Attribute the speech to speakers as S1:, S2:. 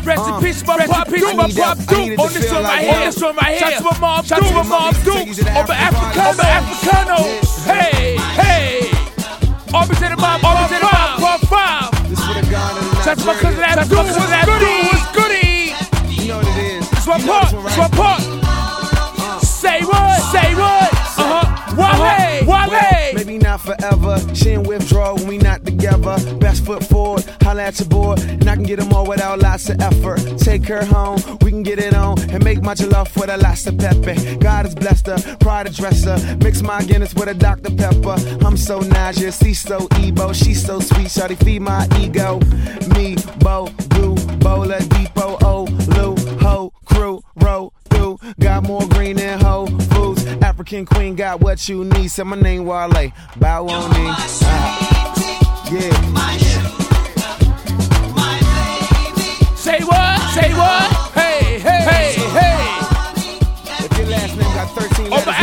S1: Rest in peace, my pop Duke. My pop Duke. On this one right here. On this one right here. Shout to my mom Duke. Shout to my mom Duke. Over Africano. Hey, hey. Always in the mom. Always in the mom. Part 5. Shout to my cousin Abdul. What's goody?
S2: You know what it is.
S1: It's my part. It's my part. Say what? Say what? Wale.
S2: Maybe not forever. She in withdrawal when we not together. Best foot forward, holla at your boy, and I can get them all without lots of effort. Take her home, we can get it on, and make my jollof with a lots of pepper. God has blessed her, pride dresser. Mix my Guinness with a Dr. Pepper. I'm so nauseous, he's so Ebo. She's so sweet, shawty feed my ego. Me, Bo, Goo, Bola, Depot, O, Lou, Ho, Crew, Row, through. Got more green than Whole Foods. African queen got what you need. Say my name Wale, bow on me. Yeah.
S1: Say what? Say what? Hey, hey, hey, hey.
S2: If your last name got 13 letters.